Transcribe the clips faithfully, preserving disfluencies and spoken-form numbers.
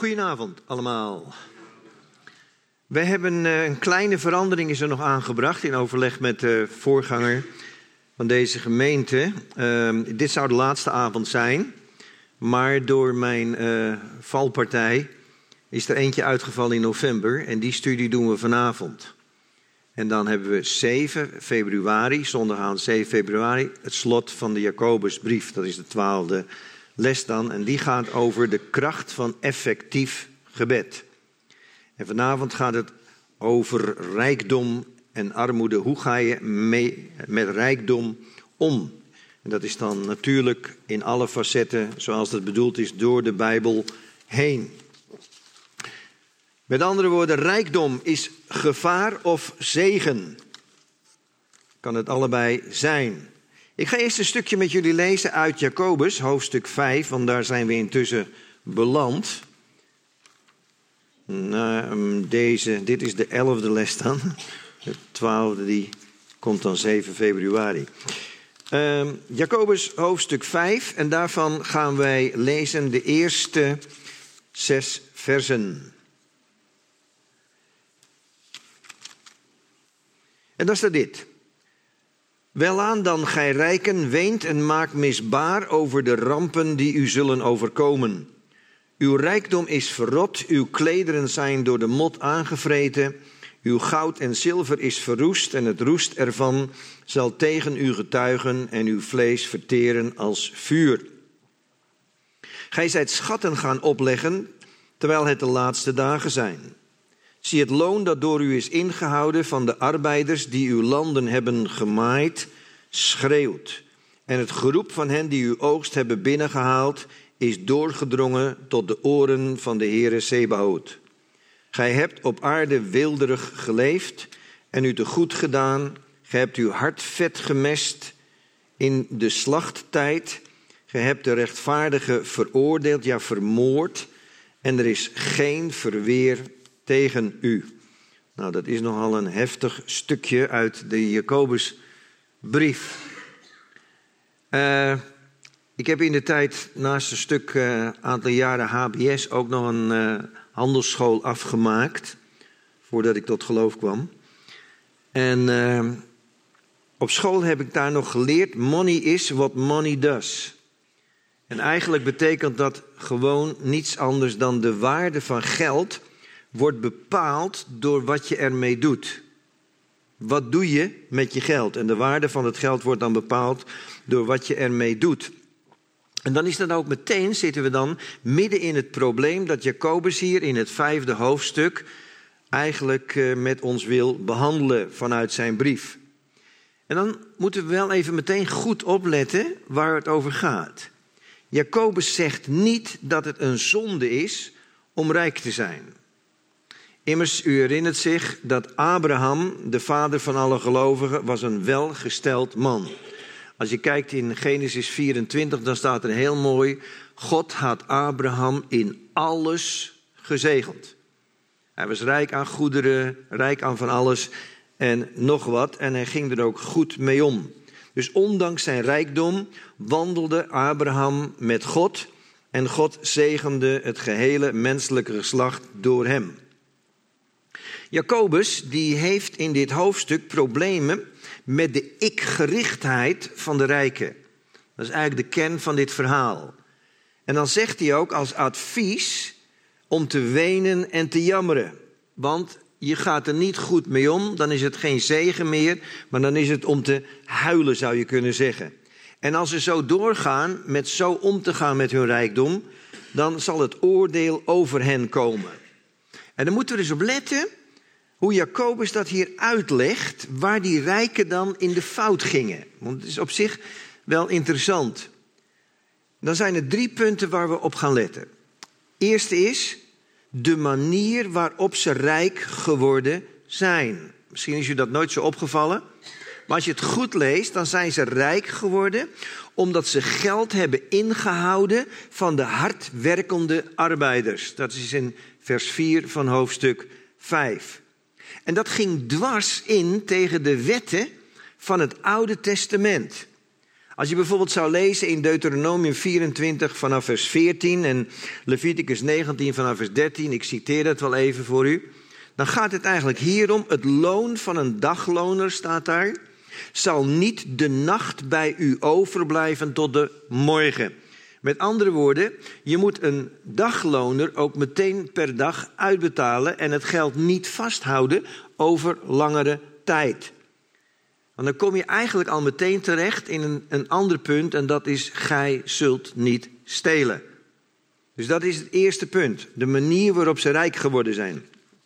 Goedenavond allemaal. We hebben uh, een kleine verandering is er nog aangebracht in overleg met de voorganger van deze gemeente. Uh, dit zou de laatste avond zijn, maar door mijn uh, valpartij is er eentje uitgevallen in november en die studie doen we vanavond. En dan hebben we zeven februari, zondagavond zeven februari, het slot van de Jacobusbrief. Dat is de twaalfde les dan. En die gaat over de kracht van effectief gebed. En vanavond gaat het over rijkdom en armoede. Hoe ga je mee met rijkdom om? En dat is dan natuurlijk in alle facetten, zoals dat bedoeld is, door de Bijbel heen. Met andere woorden, rijkdom is gevaar of zegen. Kan het allebei zijn. Ik ga eerst een stukje met jullie lezen uit Jacobus, hoofdstuk vijf, want daar zijn we intussen beland. Nou, deze, dit is de elfde les dan. De twaalfde die komt dan zeven februari. Uh, Jacobus, hoofdstuk vijf, en daarvan gaan wij lezen de eerste zes versen. En dan staat dit. Welaan dan gij rijken, weent en maakt misbaar over de rampen die u zullen overkomen. Uw rijkdom is verrot, uw klederen zijn door de mot aangevreten. Uw goud en zilver is verroest en het roest ervan zal tegen u getuigen en uw vlees verteren als vuur. Gij zijt schatten gaan opleggen, terwijl het de laatste dagen zijn. Zie het loon dat door u is ingehouden van de arbeiders die uw landen hebben gemaaid, schreeuwt. En het geroep van hen die uw oogst hebben binnengehaald, is doorgedrongen tot de oren van de Heere Sebaot. Gij hebt op aarde weelderig geleefd en u te goed gedaan. Gij hebt uw hart vet gemest in de slachttijd. Gij hebt de rechtvaardige veroordeeld, ja vermoord. En er is geen verweer tegen u. Nou, dat is nogal een heftig stukje uit de Jacobusbrief. Uh, ik heb in de tijd naast een stuk uh, aantal jaren H B S ook nog een uh, handelsschool afgemaakt, voordat ik tot geloof kwam. En uh, op school heb ik daar nog geleerd, money is what money does. En eigenlijk betekent dat gewoon niets anders dan de waarde van geld wordt bepaald door wat je ermee doet. Wat doe je met je geld? En de waarde van het geld wordt dan bepaald door wat je ermee doet. En dan is dat ook meteen, zitten we dan midden in het probleem dat Jacobus hier in het vijfde hoofdstuk eigenlijk met ons wil behandelen vanuit zijn brief. En dan moeten we wel even meteen goed opletten waar het over gaat. Jacobus zegt niet dat het een zonde is om rijk te zijn. Immers, u herinnert zich dat Abraham, de vader van alle gelovigen, was een welgesteld man. Als je kijkt in Genesis vierentwintig, dan staat er heel mooi: God had Abraham in alles gezegend. Hij was rijk aan goederen, rijk aan van alles en nog wat. En hij ging er ook goed mee om. Dus ondanks zijn rijkdom wandelde Abraham met God. En God zegende het gehele menselijke geslacht door hem. Jacobus die heeft in dit hoofdstuk problemen met de ik-gerichtheid van de rijken. Dat is eigenlijk de kern van dit verhaal. En dan zegt hij ook als advies om te wenen en te jammeren. Want je gaat er niet goed mee om, dan is het geen zegen meer, maar dan is het om te huilen, zou je kunnen zeggen. En als ze zo doorgaan met zo om te gaan met hun rijkdom, dan zal het oordeel over hen komen. En dan moeten we dus op letten hoe Jacobus dat hier uitlegt, waar die rijken dan in de fout gingen. Want het is op zich wel interessant. Dan zijn er drie punten waar we op gaan letten. Eerste is de manier waarop ze rijk geworden zijn. Misschien is je dat nooit zo opgevallen. Maar als je het goed leest, dan zijn ze rijk geworden omdat ze geld hebben ingehouden van de hardwerkende arbeiders. Dat is in vers vier van hoofdstuk vijf. En dat ging dwars in tegen de wetten van het Oude Testament. Als je bijvoorbeeld zou lezen in Deuteronomium vierentwintig vanaf vers veertien en Leviticus negentien vanaf vers dertien, ik citeer dat wel even voor u. Dan gaat het eigenlijk hier om, het loon van een dagloner, staat daar, zal niet de nacht bij u overblijven tot de morgen. Met andere woorden, je moet een dagloner ook meteen per dag uitbetalen en het geld niet vasthouden over langere tijd. Want dan kom je eigenlijk al meteen terecht in een, een ander punt en dat is, gij zult niet stelen. Dus dat is het eerste punt, de manier waarop ze rijk geworden zijn.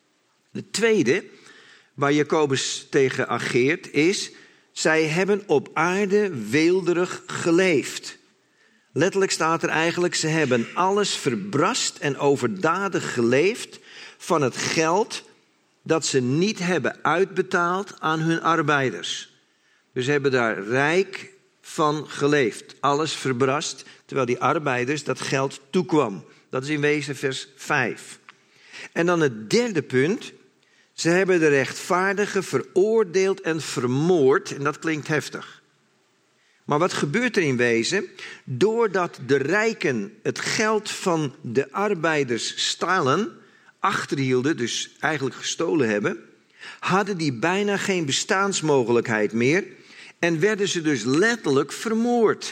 De tweede, waar Jacobus tegen ageert, is, zij hebben op aarde weelderig geleefd. Letterlijk staat er eigenlijk, ze hebben alles verbrast en overdadig geleefd van het geld dat ze niet hebben uitbetaald aan hun arbeiders. Dus ze hebben daar rijk van geleefd. Alles verbrast, terwijl die arbeiders dat geld toekwam. Dat is in wezen vers vijf. En dan het derde punt. Ze hebben de rechtvaardigen veroordeeld en vermoord. En dat klinkt heftig. Maar wat gebeurt er in wezen? Doordat de rijken het geld van de arbeiders stalen, achterhielden, dus eigenlijk gestolen hebben, hadden die bijna geen bestaansmogelijkheid meer en werden ze dus letterlijk vermoord.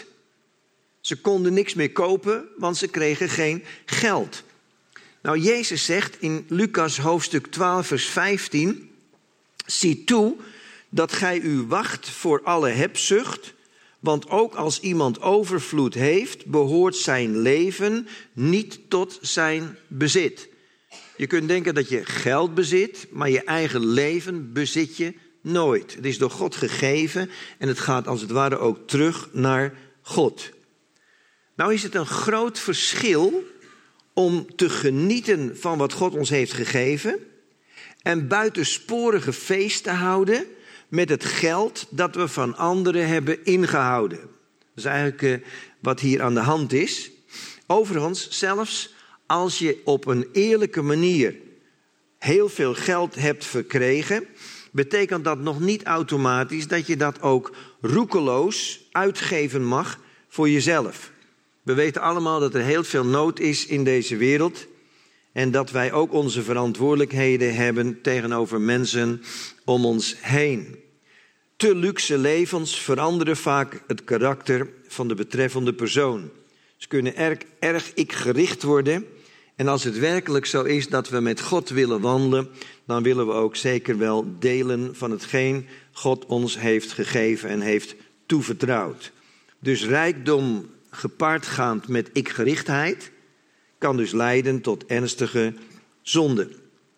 Ze konden niks meer kopen, want ze kregen geen geld. Nou, Jezus zegt in Lucas hoofdstuk twaalf vers vijftien, zie toe dat gij u wacht voor alle hebzucht, want ook als iemand overvloed heeft, behoort zijn leven niet tot zijn bezit. Je kunt denken dat je geld bezit, maar je eigen leven bezit je nooit. Het is door God gegeven en het gaat als het ware ook terug naar God. Nou is het een groot verschil om te genieten van wat God ons heeft gegeven en buitensporige feest te houden met het geld dat we van anderen hebben ingehouden. Dat is eigenlijk uh, wat hier aan de hand is. Overigens, zelfs als je op een eerlijke manier heel veel geld hebt verkregen, betekent dat nog niet automatisch dat je dat ook roekeloos uitgeven mag voor jezelf. We weten allemaal dat er heel veel nood is in deze wereld en dat wij ook onze verantwoordelijkheden hebben tegenover mensen om ons heen. Te luxe levens veranderen vaak het karakter van de betreffende persoon. Ze kunnen erg, erg ik-gericht worden. En als het werkelijk zo is dat we met God willen wandelen, dan willen we ook zeker wel delen van hetgeen God ons heeft gegeven en heeft toevertrouwd. Dus rijkdom gepaardgaand met ik-gerichtheid kan dus leiden tot ernstige zonde.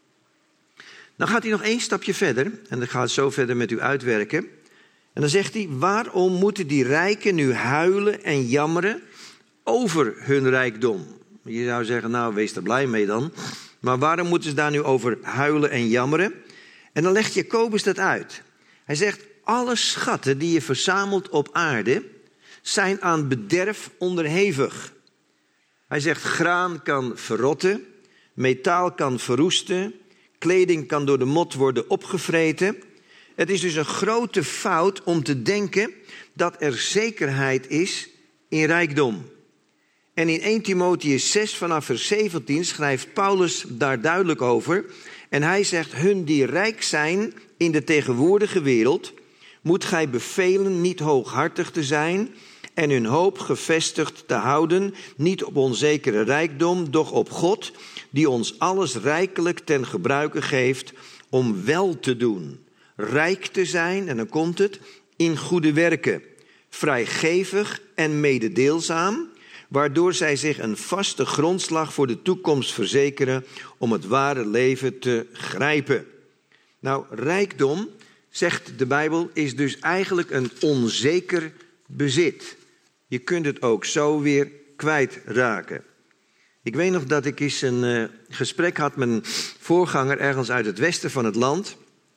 Dan gaat hij nog één stapje verder en dan gaat het zo verder met u uitwerken. En dan zegt hij, waarom moeten die rijken nu huilen en jammeren over hun rijkdom? Je zou zeggen, nou wees er blij mee dan. Maar waarom moeten ze daar nu over huilen en jammeren? En dan legt Jacobus dat uit. Hij zegt, alle schatten die je verzamelt op aarde zijn aan bederf onderhevig. Hij zegt, graan kan verrotten, metaal kan verroesten, kleding kan door de mot worden opgevreten. Het is dus een grote fout om te denken dat er zekerheid is in rijkdom. En in eerste Timotheüs zes vanaf vers zeventien schrijft Paulus daar duidelijk over. En hij zegt, hun die rijk zijn in de tegenwoordige wereld, moet gij bevelen niet hooghartig te zijn en hun hoop gevestigd te houden, niet op onzekere rijkdom, doch op God, die ons alles rijkelijk ten gebruike geeft om wel te doen. Rijk te zijn, en dan komt het, in goede werken, vrijgevig en mededeelzaam, waardoor zij zich een vaste grondslag voor de toekomst verzekeren om het ware leven te grijpen. Nou, rijkdom, zegt de Bijbel, is dus eigenlijk een onzeker bezit. Je kunt het ook zo weer kwijtraken. Ik weet nog dat ik eens een uh, gesprek had met een voorganger ergens uit het westen van het land.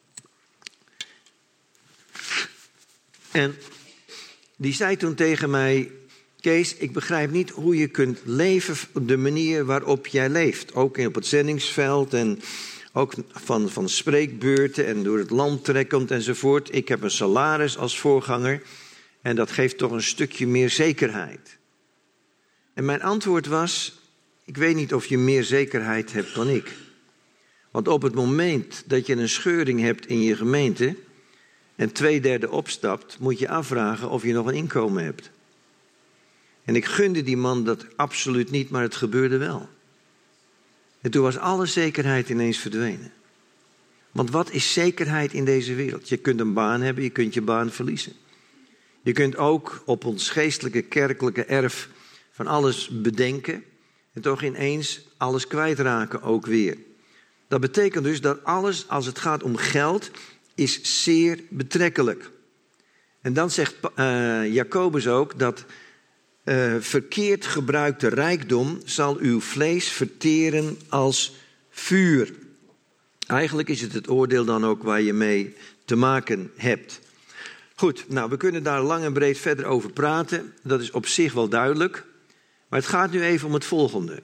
En die zei toen tegen mij, Kees, ik begrijp niet hoe je kunt leven op de manier waarop jij leeft. Ook op het zendingsveld en ook van, van spreekbeurten en door het land trekkend enzovoort. Ik heb een salaris als voorganger En dat geeft toch een stukje meer zekerheid. En mijn antwoord was, ik weet niet of je meer zekerheid hebt dan ik. Want op het moment dat je een scheuring hebt in je gemeente en twee derde opstapt, moet je afvragen of je nog een inkomen hebt. En ik gunde die man dat absoluut niet, maar het gebeurde wel. En toen was alle zekerheid ineens verdwenen. Want wat is zekerheid in deze wereld? Je kunt een baan hebben, je kunt je baan verliezen. Je kunt ook op ons geestelijke, kerkelijke erf van alles bedenken en toch ineens alles kwijtraken ook weer. Dat betekent dus dat alles, als het gaat om geld, is zeer betrekkelijk. En dan zegt uh, Jacobus ook dat uh, verkeerd gebruikte rijkdom zal uw vlees verteren als vuur. Eigenlijk is het het oordeel dan ook waar je mee te maken hebt. Goed, nou we kunnen daar lang en breed verder over praten. Dat is op zich wel duidelijk. Maar het gaat nu even om het volgende.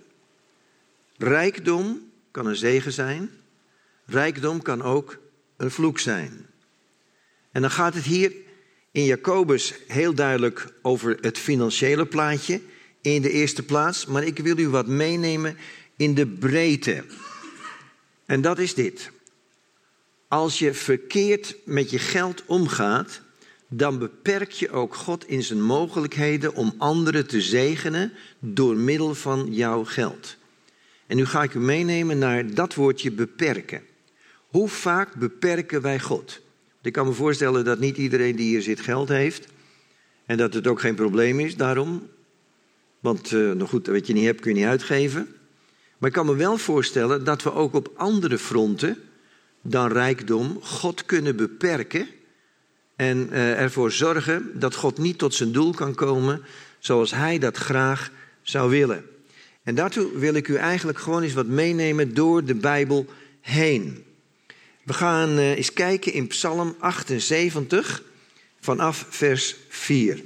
Rijkdom kan een zegen zijn. Rijkdom kan ook een vloek zijn. En dan gaat het hier in Jacobus heel duidelijk over het financiële plaatje in de eerste plaats. Maar ik wil u wat meenemen in de breedte. En dat is dit. Als je verkeerd met je geld omgaat, dan beperk je ook God in zijn mogelijkheden om anderen te zegenen door middel van jouw geld. En nu ga ik u meenemen naar dat woordje beperken. Hoe vaak beperken wij God? Ik kan me voorstellen dat niet iedereen die hier zit geld heeft. En dat het ook geen probleem is daarom. Want uh, nou goed, wat je niet hebt kun je niet uitgeven. Maar ik kan me wel voorstellen dat we ook op andere fronten dan rijkdom God kunnen beperken. En uh, ervoor zorgen dat God niet tot zijn doel kan komen zoals hij dat graag zou willen. En daartoe wil ik u eigenlijk gewoon eens wat meenemen door de Bijbel heen. We gaan uh, eens kijken in Psalm achtenzeventig vanaf vers vier.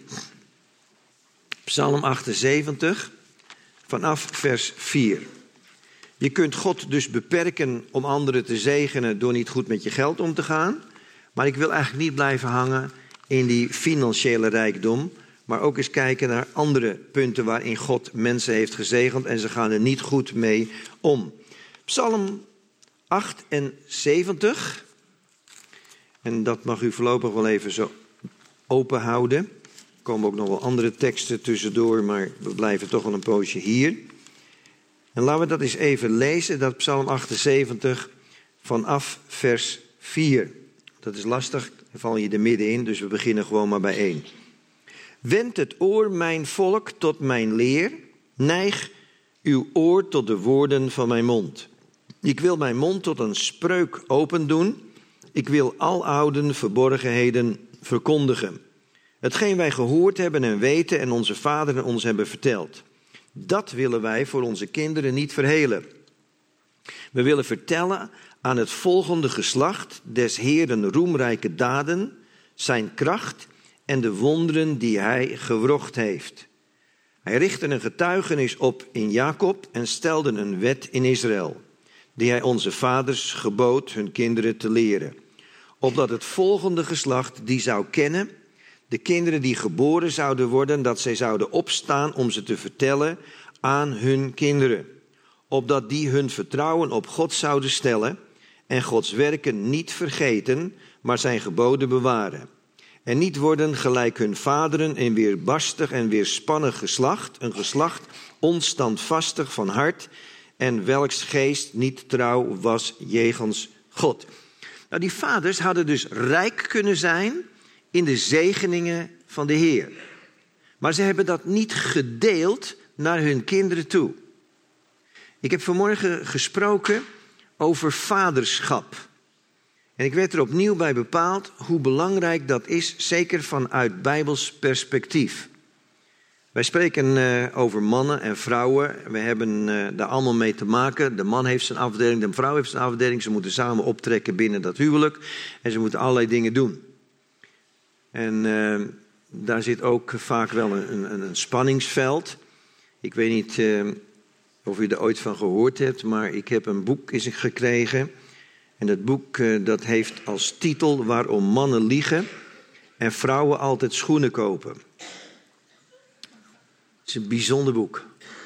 Psalm achtenzeventig vanaf vers vier. Je kunt God dus beperken om anderen te zegenen door niet goed met je geld om te gaan. Maar ik wil eigenlijk niet blijven hangen in die financiële rijkdom. Maar ook eens kijken naar andere punten waarin God mensen heeft gezegend en ze gaan er niet goed mee om. Psalm achtenzeventig. En dat mag u voorlopig wel even zo open houden. Er komen ook nog wel andere teksten tussendoor, maar we blijven toch wel een poosje hier. En laten we dat eens even lezen, dat Psalm achtenzeventig vanaf vers vier. Dat is lastig, dan val je er middenin, dus we beginnen gewoon maar bij één. Wend het oor, mijn volk, tot mijn leer. Neig uw oor tot de woorden van mijn mond. Ik wil mijn mond tot een spreuk open doen. Ik wil alouden verborgenheden verkondigen. Hetgeen wij gehoord hebben en weten en onze vaderen ons hebben verteld. Dat willen wij voor onze kinderen niet verhelen. We willen vertellen aan het volgende geslacht des Heeren roemrijke daden, zijn kracht en de wonderen die hij gewrocht heeft. Hij richtte een getuigenis op in Jacob en stelde een wet in Israël, die hij onze vaders gebood hun kinderen te leren. Opdat het volgende geslacht die zou kennen, de kinderen die geboren zouden worden, dat zij zouden opstaan om ze te vertellen aan hun kinderen. Opdat die hun vertrouwen op God zouden stellen en Gods werken niet vergeten, maar zijn geboden bewaren. En niet worden gelijk hun vaderen een weerbarstig en weerspannig geslacht, een geslacht onstandvastig van hart en welks geest niet trouw was jegens God. Nou, die vaders hadden dus rijk kunnen zijn in de zegeningen van de Heer. Maar ze hebben dat niet gedeeld naar hun kinderen toe. Ik heb vanmorgen gesproken over vaderschap. En ik werd er opnieuw bij bepaald hoe belangrijk dat is, zeker vanuit Bijbels perspectief. Wij spreken uh, over mannen en vrouwen. We hebben uh, daar allemaal mee te maken. De man heeft zijn afdeling, de vrouw heeft zijn afdeling. Ze moeten samen optrekken binnen dat huwelijk. En ze moeten allerlei dingen doen. En uh, daar zit ook vaak wel een, een, een spanningsveld. Ik weet niet uh, of u er ooit van gehoord hebt, maar ik heb een boek is gekregen. En dat boek uh, dat heeft als titel Waarom mannen liegen. en vrouwen altijd schoenen kopen. Het is een bijzonder boek.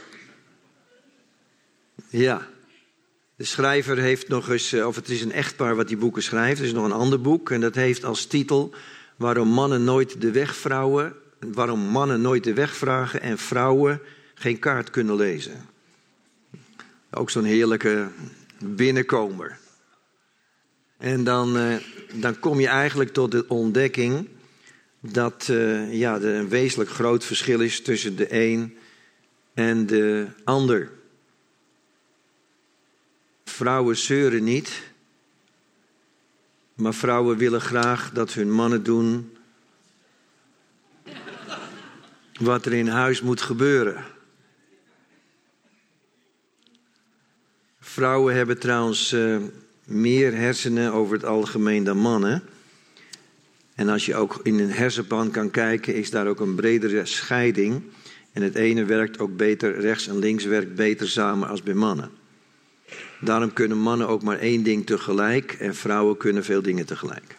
Ja. De schrijver heeft nog eens, of het is een echtpaar wat die boeken schrijft. Er is nog een ander boek en dat heeft als titel Waarom mannen nooit de weg vrouwen, waarom mannen nooit de weg vragen en vrouwen geen kaart kunnen lezen. Ook zo'n heerlijke binnenkomer. En dan, uh, dan kom je eigenlijk tot de ontdekking dat uh, ja, er een wezenlijk groot verschil is tussen de een en de ander. Vrouwen zeuren niet, maar vrouwen willen graag dat hun mannen doen wat er in huis moet gebeuren. Vrouwen hebben trouwens uh, meer hersenen over het algemeen dan mannen. En als je ook in een hersenpan kan kijken, is daar ook een bredere scheiding. En het ene werkt ook beter, rechts en links werkt beter samen als bij mannen. Daarom kunnen mannen ook maar één ding tegelijk en vrouwen kunnen veel dingen tegelijk.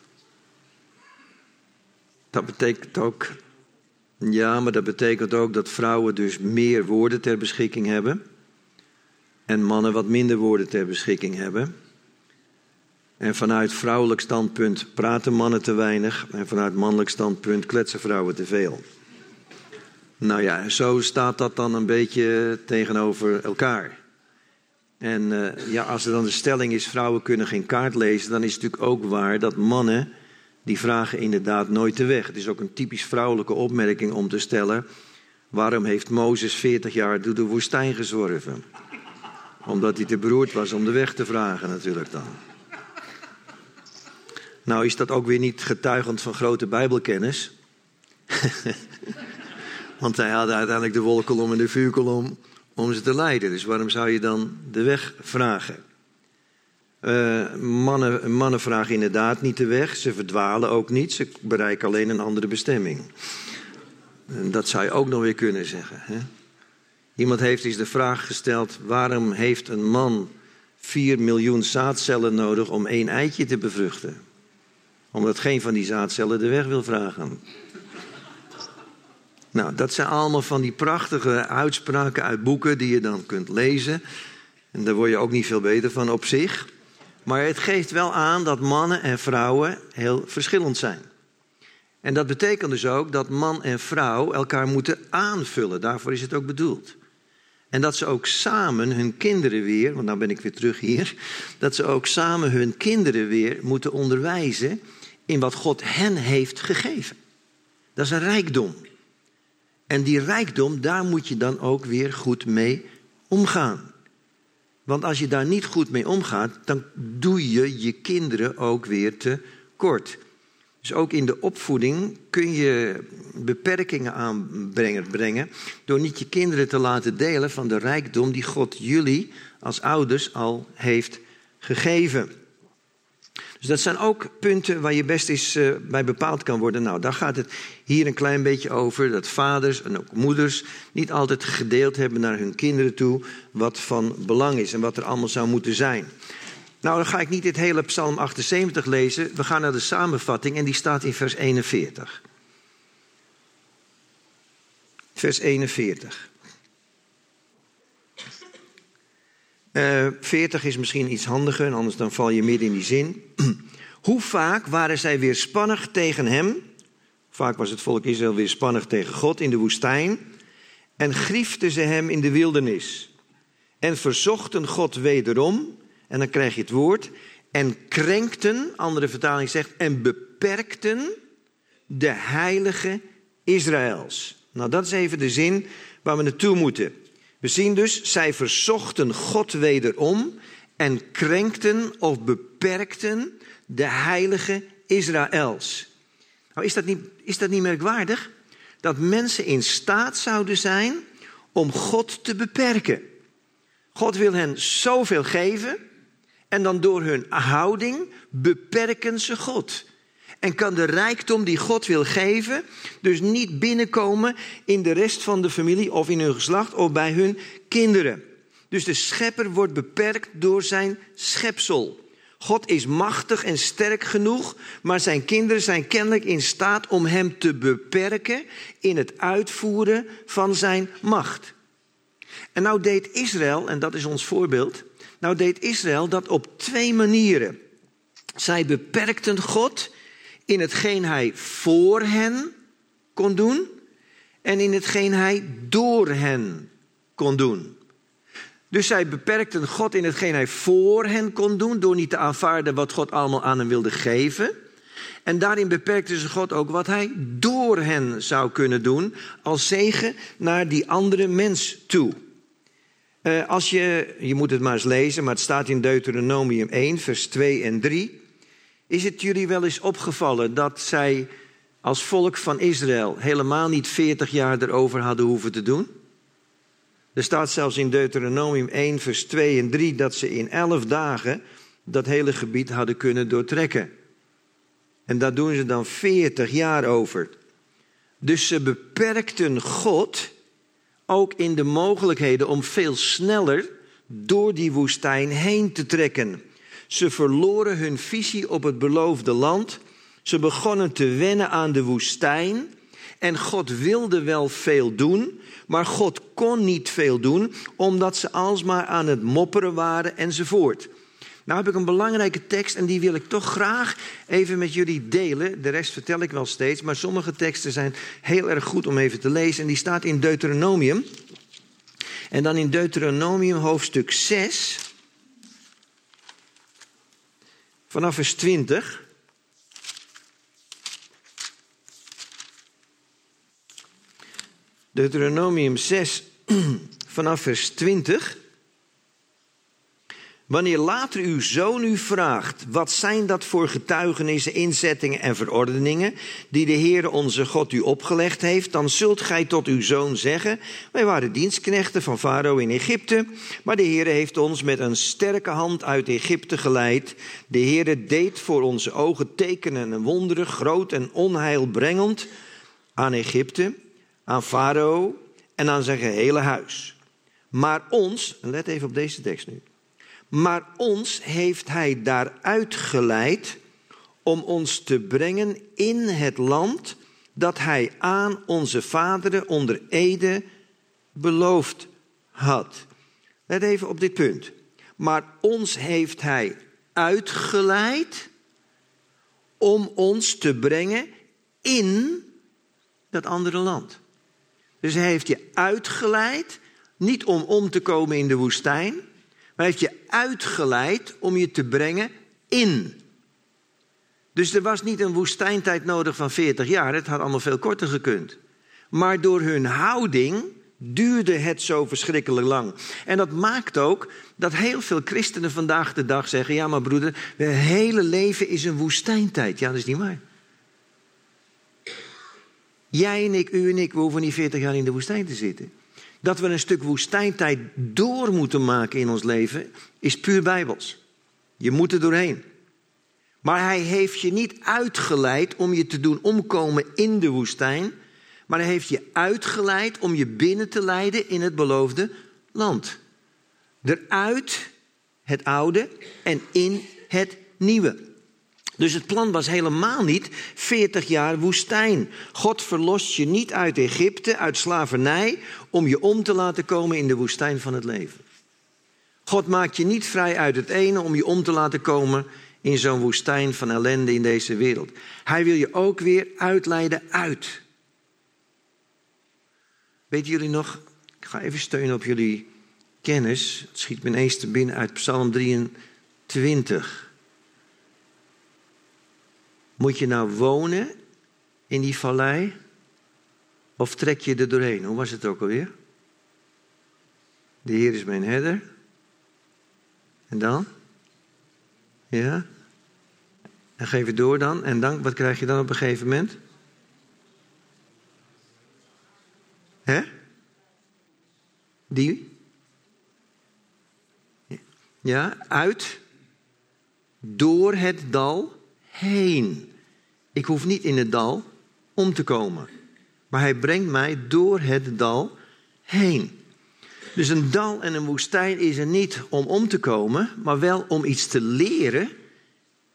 Dat betekent ook, ja, maar dat betekent ook dat vrouwen dus meer woorden ter beschikking hebben. En mannen wat minder woorden ter beschikking hebben. En vanuit vrouwelijk standpunt praten mannen te weinig. En vanuit mannelijk standpunt kletsen vrouwen te veel. Nou ja, zo staat dat dan een beetje tegenover elkaar. En uh, ja, als er dan de stelling is, vrouwen kunnen geen kaart lezen, dan is het natuurlijk ook waar dat mannen, die vragen inderdaad nooit de weg. Het is ook een typisch vrouwelijke opmerking om te stellen, waarom heeft Mozes veertig jaar door de woestijn gezworven? Omdat hij te beroerd was om de weg te vragen natuurlijk dan. Nou is dat ook weer niet getuigend van grote bijbelkennis. Want hij had uiteindelijk de wolkolom en de vuurkolom om ze te leiden. Dus waarom zou je dan de weg vragen? Uh, mannen, mannen vragen inderdaad niet de weg. Ze verdwalen ook niet. Ze bereiken alleen een andere bestemming. En dat zou je ook nog weer kunnen zeggen. Hè? Iemand heeft eens de vraag gesteld, waarom heeft een man vier miljoen zaadcellen nodig om één eitje te bevruchten? Omdat geen van die zaadcellen de weg wil vragen. Nou, dat zijn allemaal van die prachtige uitspraken uit boeken die je dan kunt lezen. En daar word je ook niet veel beter van op zich. Maar het geeft wel aan dat mannen en vrouwen heel verschillend zijn. En dat betekent dus ook dat man en vrouw elkaar moeten aanvullen. Daarvoor is het ook bedoeld. En dat ze ook samen hun kinderen weer, want nou ben ik weer terug hier. Dat ze ook samen hun kinderen weer moeten onderwijzen in wat God hen heeft gegeven. Dat is een rijkdom. En die rijkdom, daar moet je dan ook weer goed mee omgaan. Want als je daar niet goed mee omgaat, dan doe je je kinderen ook weer tekort. Dus ook in de opvoeding kun je beperkingen aanbrengen brengen door niet je kinderen te laten delen van de rijkdom die God jullie als ouders al heeft gegeven. Dus dat zijn ook punten waar je best eens uh, bij bepaald kan worden. Nou, daar gaat het hier een klein beetje over. Dat vaders en ook moeders niet altijd gedeeld hebben naar hun kinderen toe wat van belang is en wat er allemaal zou moeten zijn. Nou, dan ga ik niet dit hele Psalm achtenzeventig lezen. We gaan naar de samenvatting en die staat in vers eenenveertig. Vers eenenveertig. Uh, veertig is misschien iets handiger, anders dan val je midden in die zin. Hoe vaak waren zij weerspannig tegen hem? Vaak was het volk Israël weerspannig tegen God in de woestijn. En griefden ze hem in de wildernis. En verzochten God wederom. En dan krijg je het woord. En krenkten, andere vertaling zegt, en beperkten de heilige Israëls. Nou, dat is even de zin waar we naartoe moeten. We zien dus, zij verzochten God wederom en krenkten of beperkten de heilige Israëls. Nou, is dat niet, is dat niet merkwaardig? Dat mensen in staat zouden zijn om God te beperken. God wil hen zoveel geven en dan door hun houding beperken ze God. En kan de rijkdom die God wil geven dus niet binnenkomen in de rest van de familie of in hun geslacht of bij hun kinderen. Dus de schepper wordt beperkt door zijn schepsel. God is machtig en sterk genoeg, maar zijn kinderen zijn kennelijk in staat om hem te beperken in het uitvoeren van zijn macht. En nou deed Israël, en dat is ons voorbeeld, nou deed Israël dat op twee manieren. Zij beperkten God in hetgeen hij voor hen kon doen en in hetgeen hij door hen kon doen. Dus zij beperkten God in hetgeen hij voor hen kon doen, door niet te aanvaarden wat God allemaal aan hen wilde geven. En daarin beperkten ze God ook wat hij door hen zou kunnen doen, als zegen naar die andere mens toe. Uh, als je, je moet het maar eens lezen, maar het staat in Deuteronomium één, vers twee en drie. Is het jullie wel eens opgevallen dat zij als volk van Israël helemaal niet veertig jaar erover hadden hoeven te doen? Er staat zelfs in Deuteronomium één, vers twee en drie... dat ze in elf dagen dat hele gebied hadden kunnen doortrekken. En daar doen ze dan veertig jaar over. Dus ze beperkten God ook in de mogelijkheden om veel sneller door die woestijn heen te trekken. Ze verloren hun visie op het beloofde land. Ze begonnen te wennen aan de woestijn. En God wilde wel veel doen, maar God kon niet veel doen, omdat ze alsmaar aan het mopperen waren enzovoort. Nou heb ik een belangrijke tekst en die wil ik toch graag even met jullie delen. De rest vertel ik wel steeds, maar sommige teksten zijn heel erg goed om even te lezen. En die staat in Deuteronomium. En dan in Deuteronomium hoofdstuk zes, vanaf vers twintig... Deuteronomium zes, vanaf vers twintig. Wanneer later uw zoon u vraagt, wat zijn dat voor getuigenissen, inzettingen en verordeningen die de Heere onze God u opgelegd heeft, dan zult gij tot uw zoon zeggen, wij waren dienstknechten van Farao in Egypte, maar de Heere heeft ons met een sterke hand uit Egypte geleid. De Heere deed voor onze ogen tekenen en wonderen, groot en onheilbrengend aan Egypte, aan Farao en aan zijn gehele huis. Maar ons, en let even op deze tekst nu. Maar ons heeft hij daaruit geleid om ons te brengen in het land dat hij aan onze vaderen onder ede beloofd had. Let even op dit punt. Maar ons heeft hij uitgeleid om ons te brengen in dat andere land. Dus hij heeft je uitgeleid, niet om om te komen in de woestijn, maar hij heeft je uitgeleid om je te brengen in. Dus er was niet een woestijntijd nodig van veertig jaar, het had allemaal veel korter gekund. Maar door hun houding duurde het zo verschrikkelijk lang. En dat maakt ook dat heel veel christenen vandaag de dag zeggen, ja maar broeder, het hele leven is een woestijntijd. Ja, dat is niet waar. Jij en ik, u en ik, we hoeven niet veertig jaar in de woestijn te zitten. Dat we een stuk woestijntijd door moeten maken in ons leven, is puur bijbels. Je moet er doorheen. Maar hij heeft je niet uitgeleid om je te doen omkomen in de woestijn, maar hij heeft je uitgeleid om je binnen te leiden in het beloofde land. Eruit het oude en in het nieuwe. Dus het plan was helemaal niet veertig jaar woestijn. God verlost je niet uit Egypte, uit slavernij, om je om te laten komen in de woestijn van het leven. God maakt je niet vrij uit het ene om je om te laten komen in zo'n woestijn van ellende in deze wereld. Hij wil je ook weer uitleiden uit. Weten jullie nog, ik ga even steunen op jullie kennis. Het schiet me ineens te binnen uit Psalm drieëntwintig. Moet je nou wonen in die vallei? Of trek je er doorheen? Hoe was het ook alweer? De Heer is mijn herder. En dan? Ja? En geef het door dan. En dan, wat krijg je dan op een gegeven moment? Hè? Die? Ja, uit. Door het dal heen. Ik hoef niet in het dal om te komen. Maar hij brengt mij door het dal heen. Dus een dal en een woestijn is er niet om om te komen, maar wel om iets te leren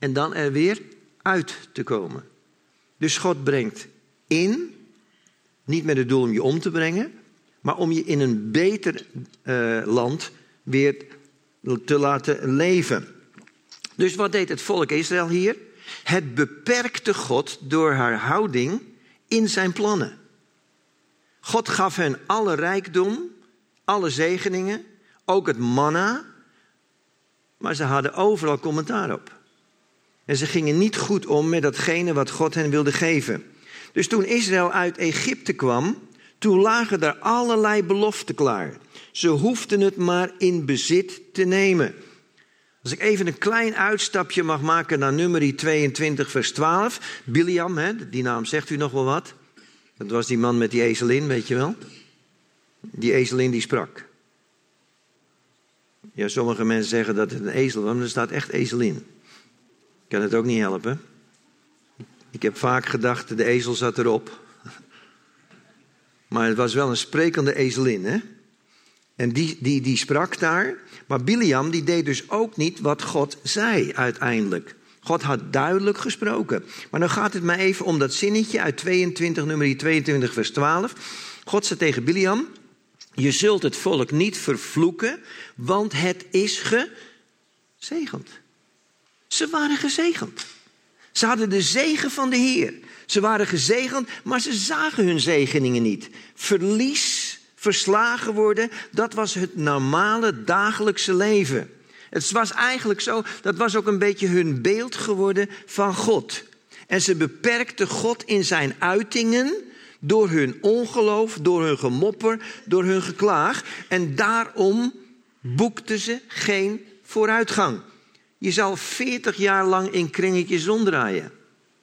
en dan er weer uit te komen. Dus God brengt in, niet met het doel om je om te brengen, maar om je in een beter uh, land weer te laten leven. Dus wat deed het volk Israël hier? Het beperkte God door haar houding in zijn plannen. God gaf hen alle rijkdom, alle zegeningen, ook het manna. Maar ze hadden overal commentaar op. En ze gingen niet goed om met datgene wat God hen wilde geven. Dus toen Israël uit Egypte kwam, toen lagen daar allerlei beloften klaar. Ze hoefden het maar in bezit te nemen. Als ik even een klein uitstapje mag maken naar Numeri tweeëntwintig vers twaalf. Biliam, hè, die naam zegt u nog wel wat. Dat was die man met die ezelin, weet je wel. Die ezelin die sprak. Ja, sommige mensen zeggen dat het een ezel was, maar er staat echt ezelin. Ik kan het ook niet helpen. Ik heb vaak gedacht, de ezel zat erop. Maar het was wel een sprekende ezelin, hè. En die, die, die sprak daar. Maar Biliam die deed dus ook niet wat God zei uiteindelijk. God had duidelijk gesproken. Maar dan gaat het mij even om dat zinnetje uit tweeëntwintig, nummer tweeëntwintig vers twaalf. God zei tegen Biliam: je zult het volk niet vervloeken, want het is gezegend. Ze waren gezegend. Ze hadden de zegen van de Heer. Ze waren gezegend, maar ze zagen hun zegeningen niet. Verlies, verslagen worden, dat was het normale dagelijkse leven. Het was eigenlijk zo, dat was ook een beetje hun beeld geworden van God. En ze beperkten God in zijn uitingen door hun ongeloof, door hun gemopper, door hun geklaag. En daarom boekten ze geen vooruitgang. Je zal veertig jaar lang in kringetjes ronddraaien.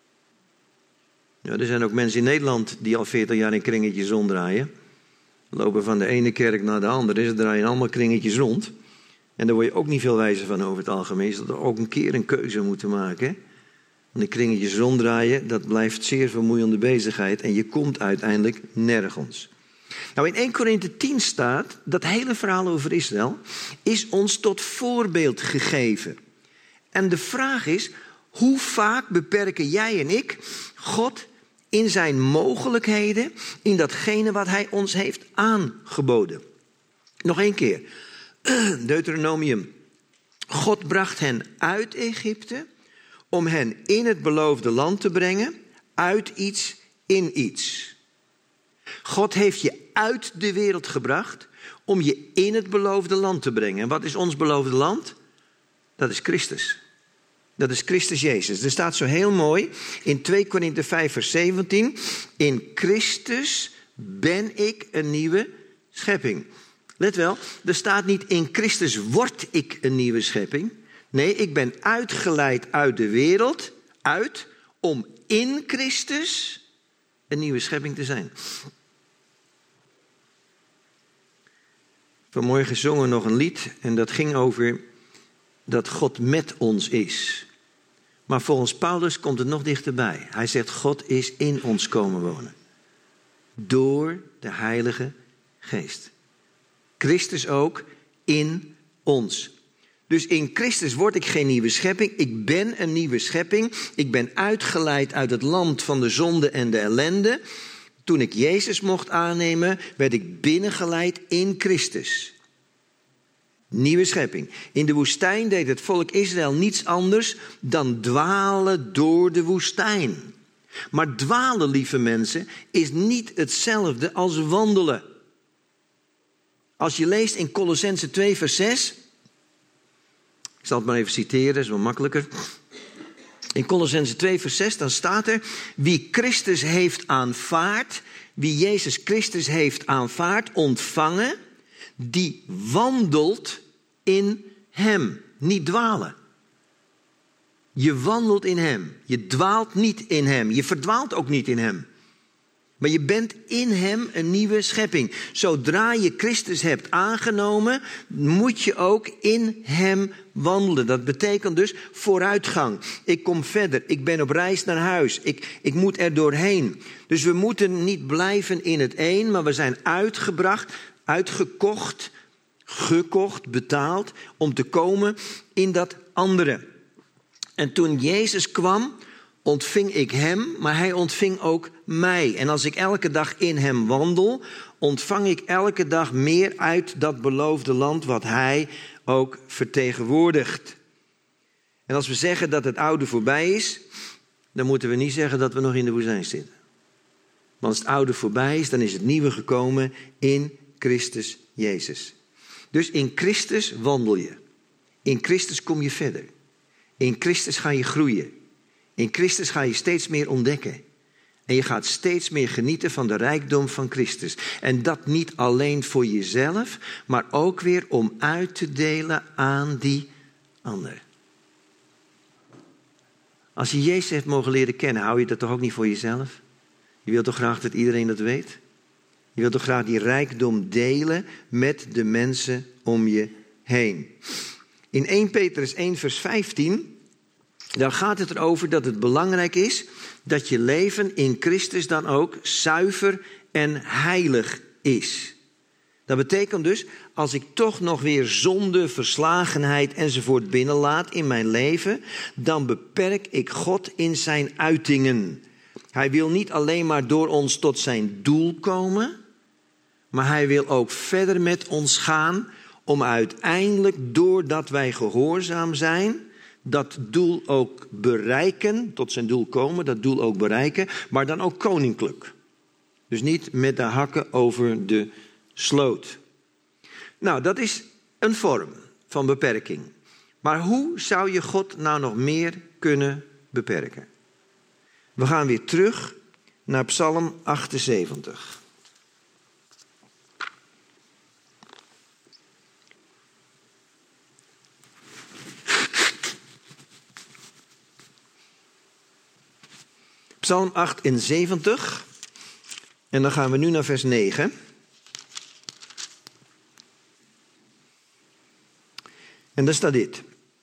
Ja, er zijn ook mensen in Nederland die al veertig jaar in kringetjes ronddraaien. Lopen van de ene kerk naar de andere. Ze draaien allemaal kringetjes rond. En daar word je ook niet veel wijzer van over het algemeen. Dat er ook een keer een keuze moeten maken. Want de kringetjes ronddraaien, dat blijft zeer vermoeiende bezigheid. En je komt uiteindelijk nergens. Nou, in eerste Korinthe tien staat, dat hele verhaal over Israël is ons tot voorbeeld gegeven. En de vraag is, hoe vaak beperken jij en ik God in zijn mogelijkheden, in datgene wat hij ons heeft aangeboden? Nog één keer. Deuteronomium. God bracht hen uit Egypte om hen in het beloofde land te brengen, uit iets in iets. God heeft je uit de wereld gebracht om je in het beloofde land te brengen. En wat is ons beloofde land? Dat is Christus. Dat is Christus Jezus. Er staat zo heel mooi in twee Korinthe vijf vers zeventien. In Christus ben ik een nieuwe schepping. Let wel, er staat niet in Christus word ik een nieuwe schepping. Nee, ik ben uitgeleid uit de wereld, uit, om in Christus een nieuwe schepping te zijn. Vanmorgen zongen we nog een lied en dat ging over dat God met ons is. Maar volgens Paulus komt het nog dichterbij. Hij zegt, God is in ons komen wonen. Door de Heilige Geest. Christus ook in ons. Dus in Christus word ik geen nieuwe schepping. Ik ben een nieuwe schepping. Ik ben uitgeleid uit het land van de zonde en de ellende. Toen ik Jezus mocht aannemen, werd ik binnengeleid in Christus. Nieuwe schepping. In de woestijn deed het volk Israël niets anders dan dwalen door de woestijn. Maar dwalen, lieve mensen, is niet hetzelfde als wandelen. Als je leest in Kolossenzen twee vers zes. Ik zal het maar even citeren, dat is wel makkelijker. In Kolossenzen twee vers zes, dan staat er: wie Christus heeft aanvaard, wie Jezus Christus heeft aanvaard, ontvangen, die wandelt in hem. Niet dwalen. Je wandelt in hem. Je dwaalt niet in hem. Je verdwaalt ook niet in hem. Maar je bent in hem een nieuwe schepping. Zodra je Christus hebt aangenomen, moet je ook in hem wandelen. Dat betekent dus vooruitgang. Ik kom verder. Ik ben op reis naar huis. Ik, ik moet er doorheen. Dus we moeten niet blijven in het een, maar we zijn uitgebracht, uitgekocht, gekocht, betaald, om te komen in dat andere. En toen Jezus kwam, ontving ik hem, maar hij ontving ook mij. En als ik elke dag in hem wandel, ontvang ik elke dag meer uit dat beloofde land wat hij ook vertegenwoordigt. En als we zeggen dat het oude voorbij is, dan moeten we niet zeggen dat we nog in de woestijn zitten. Want als het oude voorbij is, dan is het nieuwe gekomen in Christus Jezus. Dus in Christus wandel je. In Christus kom je verder. In Christus ga je groeien. In Christus ga je steeds meer ontdekken. En je gaat steeds meer genieten van de rijkdom van Christus. En dat niet alleen voor jezelf, maar ook weer om uit te delen aan die ander. Als je Jezus hebt mogen leren kennen, hou je dat toch ook niet voor jezelf? Je wilt toch graag dat iedereen dat weet? Je wilt toch graag die rijkdom delen met de mensen om je heen? In eerste Petrus één vers vijftien, daar gaat het erover dat het belangrijk is dat je leven in Christus dan ook zuiver en heilig is. Dat betekent dus, als ik toch nog weer zonde, verslagenheid enzovoort binnenlaat in mijn leven, dan beperk ik God in zijn uitingen. Hij wil niet alleen maar door ons tot zijn doel komen, maar hij wil ook verder met ons gaan om uiteindelijk, doordat wij gehoorzaam zijn, dat doel ook bereiken, tot zijn doel komen, dat doel ook bereiken, maar dan ook koninklijk. Dus niet met de hakken over de sloot. Nou, dat is een vorm van beperking. Maar hoe zou je God nou nog meer kunnen beperken? We gaan weer terug naar Psalm achtenzeventig. Psalm achtenzeventig. En dan gaan we nu naar vers negen. En daar staat dit.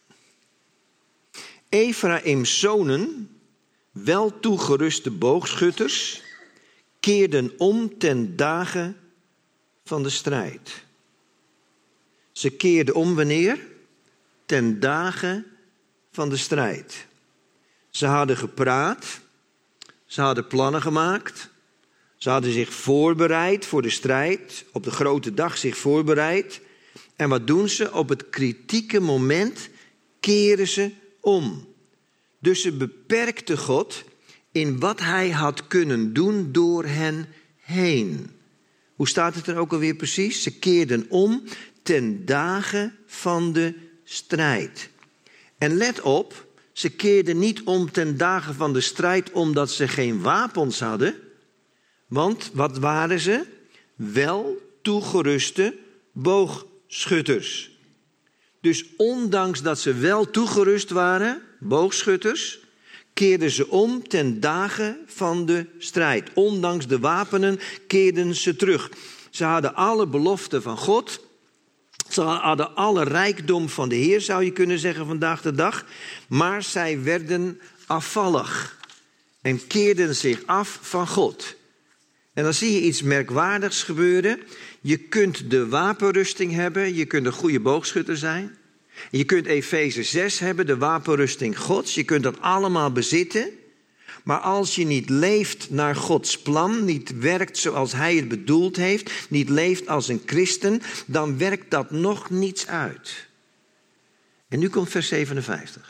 Efraïms zonen, wel toegeruste boogschutters, keerden om ten dagen van de strijd. Ze keerden om wanneer? Ten dagen van de strijd. Ze hadden gepraat, ze hadden plannen gemaakt, ze hadden zich voorbereid voor de strijd, op de grote dag zich voorbereid. En wat doen ze? Op het kritieke moment keren ze om. Dus ze beperkte God in wat hij had kunnen doen door hen heen. Hoe staat het er ook alweer precies? Ze keerden om ten dagen van de strijd. En let op, ze keerden niet om ten dagen van de strijd omdat ze geen wapens hadden. Want wat waren ze? Wel toegeruste boogschutters. Dus ondanks dat ze wel toegerust waren, boogschutters, keerden ze om ten dagen van de strijd. Ondanks de wapenen keerden ze terug. Ze hadden alle beloften van God. Ze hadden alle rijkdom van de Heer, zou je kunnen zeggen vandaag de dag. Maar zij werden afvallig en keerden zich af van God. En dan zie je iets merkwaardigs gebeuren. Je kunt de wapenrusting hebben, je kunt een goede boogschutter zijn. Je kunt Efeze zes hebben, de wapenrusting Gods. Je kunt dat allemaal bezitten. Maar als je niet leeft naar Gods plan, niet werkt zoals hij het bedoeld heeft, niet leeft als een christen, dan werkt dat nog niets uit. En nu komt vers zevenenvijftig.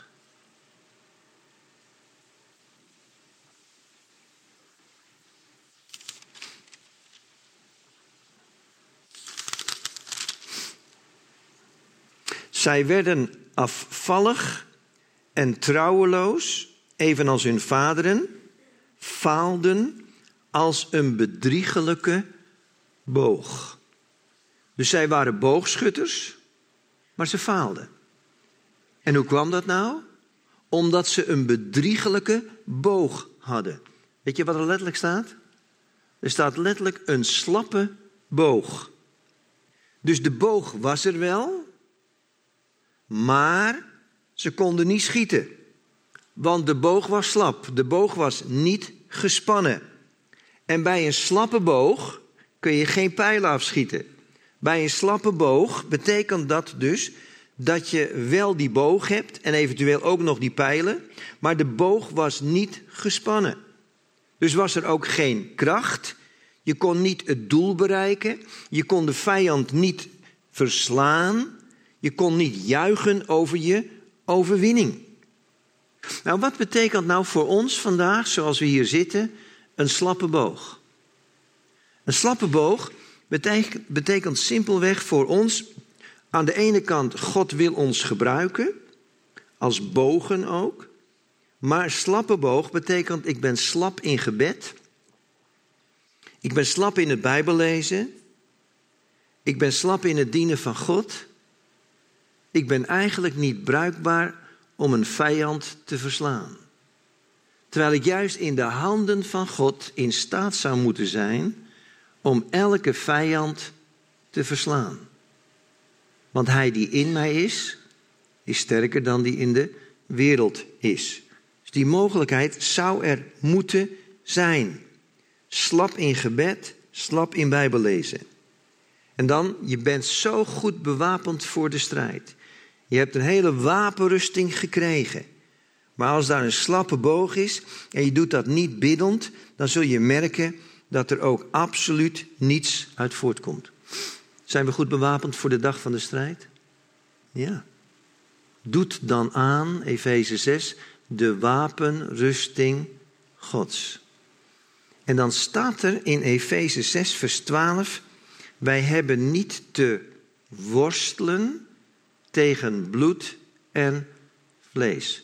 Zij werden afvallig en trouweloos, evenals hun vaderen, faalden als een bedriegelijke boog. Dus zij waren boogschutters, maar ze faalden. En hoe kwam dat nou? Omdat ze een bedriegelijke boog hadden. Weet je wat er letterlijk staat? Er staat letterlijk een slappe boog. Dus de boog was er wel, maar ze konden niet schieten. Want de boog was slap. De boog was niet gespannen. En bij een slappe boog kun je geen pijlen afschieten. Bij een slappe boog betekent dat dus dat je wel die boog hebt en eventueel ook nog die pijlen, maar de boog was niet gespannen. Dus was er ook geen kracht. Je kon niet het doel bereiken. Je kon de vijand niet verslaan. Je kon niet juichen over je overwinning. Nou, wat betekent nou voor ons vandaag, zoals we hier zitten, een slappe boog? Een slappe boog betekent, betekent simpelweg voor ons, aan de ene kant, God wil ons gebruiken, als bogen ook. Maar slappe boog betekent, ik ben slap in gebed. Ik ben slap in het Bijbellezen. Ik ben slap in het dienen van God. Ik ben eigenlijk niet bruikbaar om een vijand te verslaan. Terwijl ik juist in de handen van God in staat zou moeten zijn om elke vijand te verslaan. Want hij die in mij is, is sterker dan die in de wereld is. Dus die mogelijkheid zou er moeten zijn. Slap in gebed, slap in Bijbellezen. En dan, je bent zo goed bewapend voor de strijd. Je hebt een hele wapenrusting gekregen. Maar als daar een slappe boog is en je doet dat niet biddend, dan zul je merken dat er ook absoluut niets uit voortkomt. Zijn we goed bewapend voor de dag van de strijd? Ja. Doet dan aan, Efeze zes, de wapenrusting Gods. En dan staat er in Efeze zes vers twaalf, wij hebben niet te worstelen tegen bloed en vlees.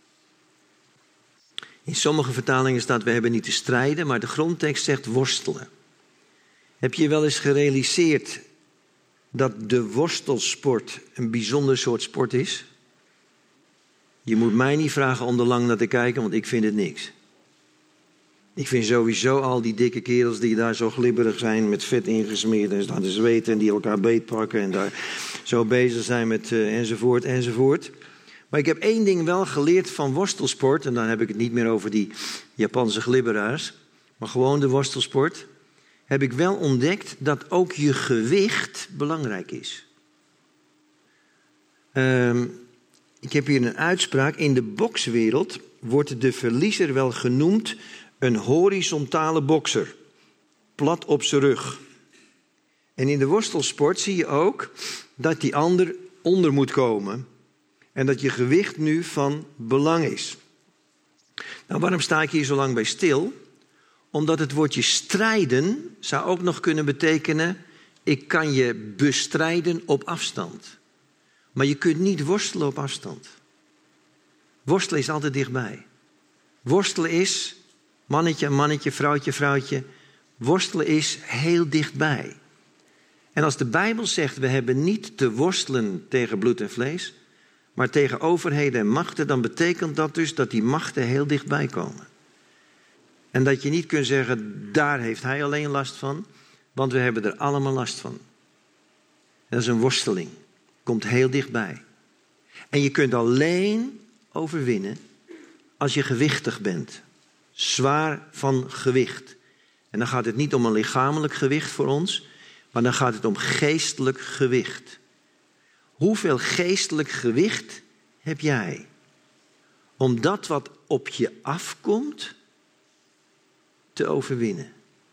In sommige vertalingen staat, we hebben niet te strijden, maar de grondtekst zegt worstelen. Heb je wel eens gerealiseerd dat de worstelsport een bijzonder soort sport is? Je moet mij niet vragen om er lang naar te kijken, want ik vind het niks. Ik vind sowieso al die dikke kerels die daar zo glibberig zijn, met vet ingesmeerd en staan te zweten en die elkaar beetpakken en daar zo bezig zijn met uh, enzovoort enzovoort. Maar ik heb één ding wel geleerd van worstelsport, en dan heb ik het niet meer over die Japanse glibberaars, maar gewoon de worstelsport, heb ik wel ontdekt dat ook je gewicht belangrijk is. Um, ik heb hier een uitspraak. In de bokswereld wordt de verliezer wel genoemd een horizontale bokser. Plat op zijn rug. En in de worstelsport zie je ook dat die ander onder moet komen. En dat je gewicht nu van belang is. Nou, waarom sta ik hier zo lang bij stil? Omdat het woordje strijden zou ook nog kunnen betekenen, ik kan je bestrijden op afstand. Maar je kunt niet worstelen op afstand. Worstelen is altijd dichtbij. Worstelen is mannetje, mannetje, vrouwtje, vrouwtje. Worstelen is heel dichtbij. En als de Bijbel zegt, we hebben niet te worstelen tegen bloed en vlees, maar tegen overheden en machten, dan betekent dat dus dat die machten heel dichtbij komen. En dat je niet kunt zeggen, daar heeft hij alleen last van, want we hebben er allemaal last van. En dat is een worsteling. Komt heel dichtbij. En je kunt alleen overwinnen als je gewichtig bent. Zwaar van gewicht. En dan gaat het niet om een lichamelijk gewicht voor ons, maar dan gaat het om geestelijk gewicht. Hoeveel geestelijk gewicht heb jij? Om dat wat op je afkomt te overwinnen.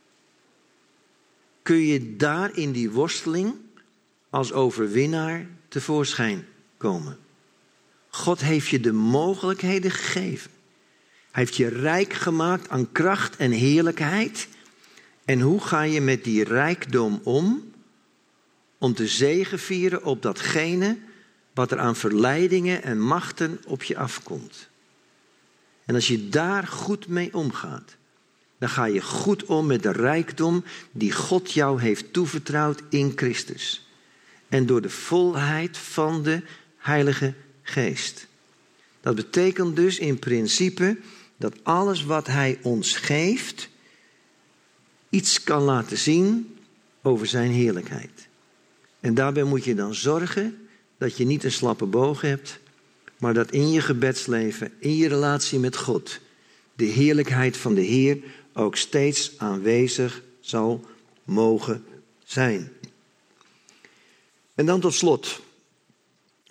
Kun je daar in die worsteling als overwinnaar tevoorschijn komen? God heeft je de mogelijkheden gegeven. Hij heeft je rijk gemaakt aan kracht en heerlijkheid. En hoe ga je met die rijkdom om? Om te zegevieren op datgene wat er aan verleidingen en machten op je afkomt. En als je daar goed mee omgaat, dan ga je goed om met de rijkdom die God jou heeft toevertrouwd in Christus. En door de volheid van de Heilige Geest. Dat betekent dus in principe dat alles wat Hij ons geeft iets kan laten zien over zijn heerlijkheid. En daarbij moet je dan zorgen dat je niet een slappe boog hebt, maar dat in je gebedsleven, in je relatie met God, de heerlijkheid van de Heer ook steeds aanwezig zal mogen zijn. En dan tot slot.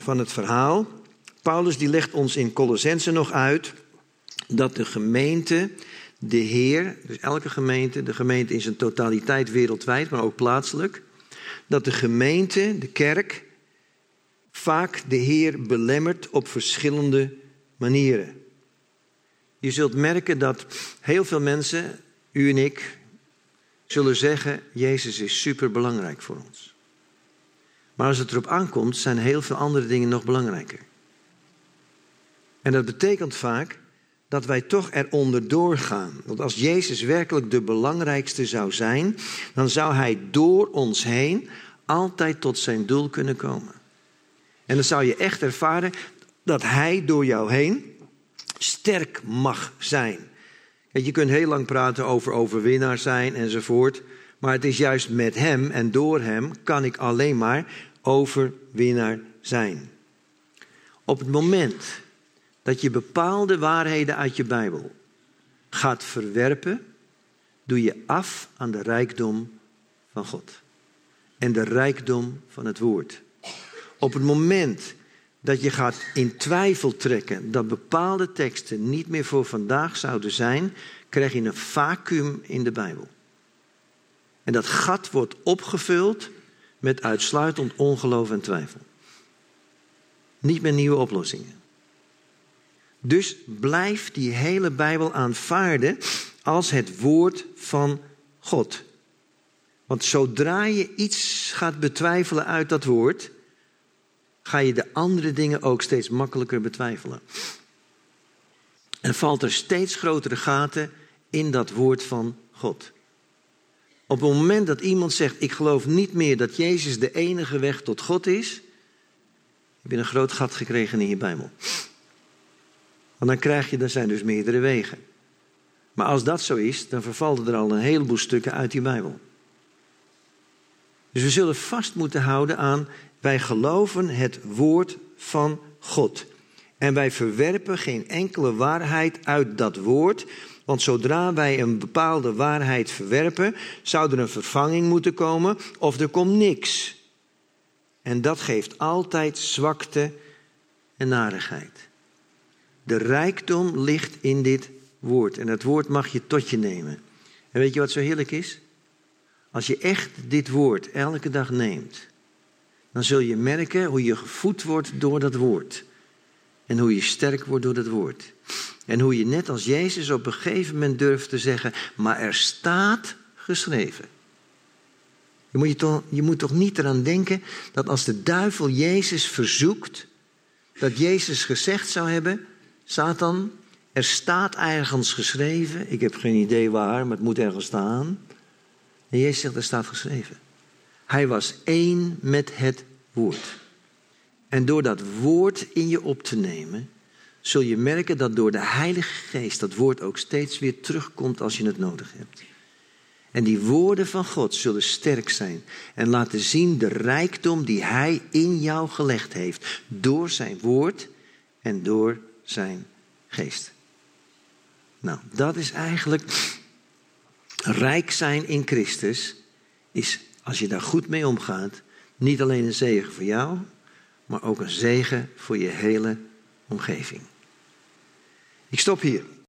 van het verhaal. Paulus die legt ons in Colossense nog uit dat de gemeente, de Heer, dus elke gemeente, de gemeente in zijn totaliteit wereldwijd, maar ook plaatselijk, dat de gemeente, de kerk, vaak de Heer belemmert op verschillende manieren. Je zult merken dat heel veel mensen, u en ik, zullen zeggen, Jezus is superbelangrijk voor ons. Maar als het erop aankomt, zijn heel veel andere dingen nog belangrijker. En dat betekent vaak dat wij toch eronder doorgaan. Want als Jezus werkelijk de belangrijkste zou zijn, dan zou hij door ons heen altijd tot zijn doel kunnen komen. En dan zou je echt ervaren dat hij door jou heen sterk mag zijn. Je kunt heel lang praten over overwinnaar zijn enzovoort. Maar het is juist met hem en door hem kan ik alleen maar overwinnaar zijn. Op het moment dat je bepaalde waarheden uit je Bijbel gaat verwerpen, doe je af aan de rijkdom van God. En de rijkdom van het woord. Op het moment dat je gaat in twijfel trekken dat bepaalde teksten niet meer voor vandaag zouden zijn, krijg je een vacuüm in de Bijbel. En dat gat wordt opgevuld met uitsluitend ongeloof en twijfel. Niet met nieuwe oplossingen. Dus blijf die hele Bijbel aanvaarden als het woord van God. Want zodra je iets gaat betwijfelen uit dat woord, ga je de andere dingen ook steeds makkelijker betwijfelen. En valt er steeds grotere gaten in dat woord van God. Op het moment dat iemand zegt, ik geloof niet meer dat Jezus de enige weg tot God is, heb je een groot gat gekregen in je Bijbel. Want dan krijg je, er zijn dus meerdere wegen. Maar als dat zo is, dan vervallen er al een heleboel stukken uit die Bijbel. Dus we zullen vast moeten houden aan, wij geloven het woord van God. En wij verwerpen geen enkele waarheid uit dat woord. Want zodra wij een bepaalde waarheid verwerpen, zou er een vervanging moeten komen of er komt niks. En dat geeft altijd zwakte en narigheid. De rijkdom ligt in dit woord. En dat woord mag je tot je nemen. En weet je wat zo heerlijk is? Als je echt dit woord elke dag neemt, dan zul je merken hoe je gevoed wordt door dat woord. En hoe je sterk wordt door dat woord. En hoe je net als Jezus op een gegeven moment durft te zeggen, maar er staat geschreven. Je moet, je, toch, je moet toch niet eraan denken dat als de duivel Jezus verzoekt, dat Jezus gezegd zou hebben, Satan, er staat ergens geschreven, ik heb geen idee waar, maar het moet ergens staan. En Jezus zegt, er staat geschreven. Hij was één met het woord. En door dat woord in je op te nemen, zul je merken dat door de Heilige Geest dat woord ook steeds weer terugkomt als je het nodig hebt. En die woorden van God zullen sterk zijn en laten zien de rijkdom die Hij in jou gelegd heeft. Door zijn woord en door zijn geest. Nou, dat is eigenlijk rijk zijn in Christus. Is, als je daar goed mee omgaat, niet alleen een zegen voor jou, maar ook een zegen voor je hele omgeving. Ik stop hier.